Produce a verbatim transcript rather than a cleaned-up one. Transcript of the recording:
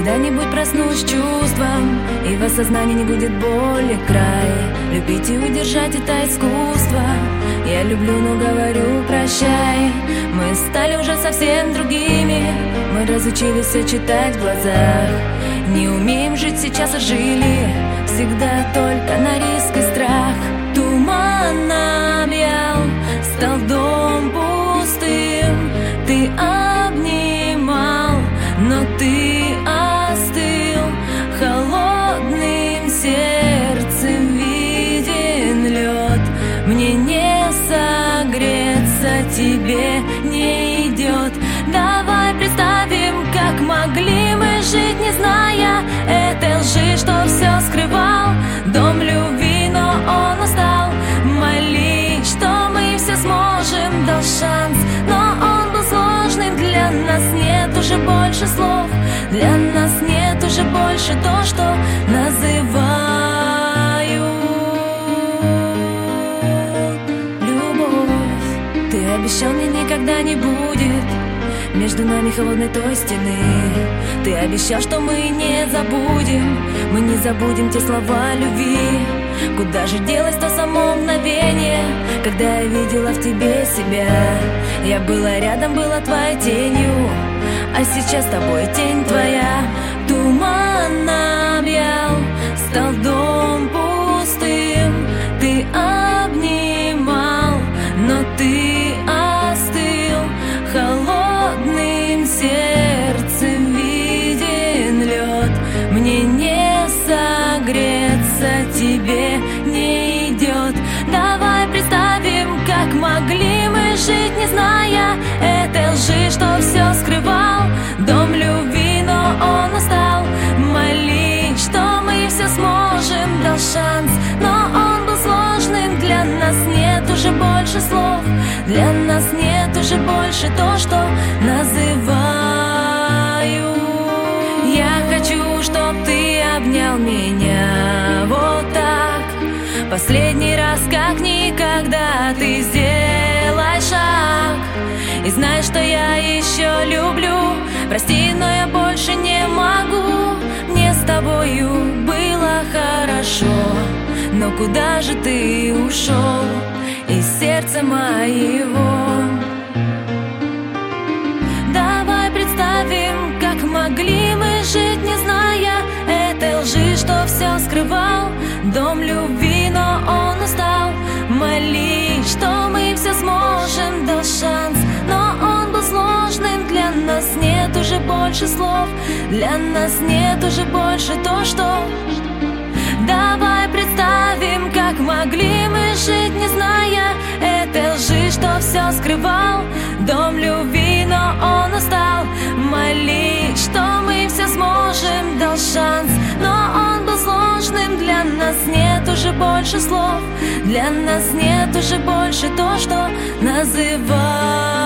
Когда-нибудь проснусь чувством, и в осознании не будет боли край. Любить и удержать — это искусство. Я люблю, но говорю прощай. Мы стали уже совсем другими. Мы разучились все читать в глазах. Не умеем жить сейчас, а жили всегда только на риск и страх. Туман объял, стал дом пустым. Ты обнимал, но ты остыл. Холодным сердцем виден лед. Мне не согреться, тебе не идет. Давай представим, как могли мы жить, не зная этой лжи, что все скрывал. Дом любви, но он устал. Молись, что мы все сможем, дал шанс, но он был сложным. Для нас нет уже больше слов. Для нас нет уже больше то, что называют любовь. Ты обещал, мне никогда не будет между нами холодной той стены. Ты обещал, что мы не забудем. Мы не забудем те слова любви. Куда же делось то само мгновение, когда я видела в тебе себя? Я была рядом, была твоей тенью, а сейчас с тобой тень твоя. Туман объял, стал дом пустым. Ты обнимал, но ты остыл. Холодным сердцем виден лед. Мне не согреться, тебе не идет. Давай представим, как могли мы жить, не зная этой лжи, что все скрывал. Дом любви, но он устал. Молись, что мы все сможем, дал шанс, но он был сложным. Для нас нет уже больше слов. Для нас нет уже больше то, что называю. Я хочу, чтоб ты обнял меня вот так. Последний раз, как никогда, ты сделай шаг. И знай, что я еще люблю. Прости, но я больше не могу. Мне с тобою было хорошо, но куда же ты ушел из сердца моего? Давай представим, как могли мы жить, не зная этой лжи, что все скрывал. Дом любви, но он устал. Молись, что мы все сможем, дал шанс, но он был сложным. Для нас нет уже больше слов. Для нас нет уже больше то, что... Давай представим, как могли мы жить, не зная этой лжи, что все скрывал. Дом любви, но он устал. Молись, что мы все сможем, дал шанс, но он был сложным. Для нас нет уже больше слов. Для нас нет уже больше то, что называют